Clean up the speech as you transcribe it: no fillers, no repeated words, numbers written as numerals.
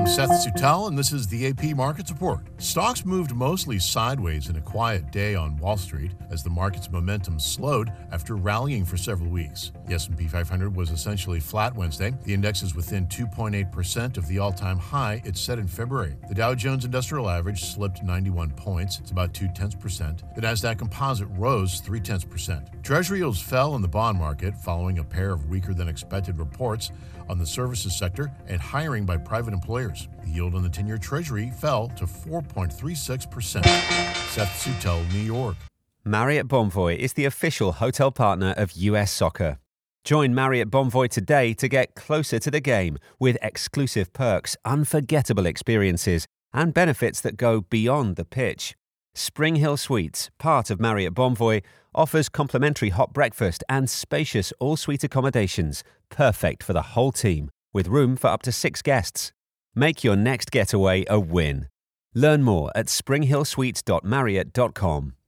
Seth Sutel, and this is the AP Markets Report. Stocks moved mostly sideways in a quiet day on Wall Street as the market's momentum slowed after rallying for several weeks. The S&P 500 was essentially flat Wednesday. The index is within 2.8% of the all-time high it set in February. The Dow Jones Industrial Average slipped 91 points. It's about 0.2%. The Nasdaq Composite rose 0.3%. Treasury yields fell in the bond market following a pair of weaker-than-expected reports on the services sector and hiring by private employers. The yield on the 10-year Treasury fell to 4.36%. Seth Sutel, New York. Marriott Bonvoy is the official hotel partner of US Soccer. Join Marriott Bonvoy today to get closer to the game with exclusive perks, unforgettable experiences, and benefits that go beyond the pitch. Spring Hill Suites, part of Marriott Bonvoy, offers complimentary hot breakfast and spacious all-suite accommodations, perfect for the whole team, with room for up to 6 guests. Make your next getaway a win. Learn more at springhillsuites.marriott.com.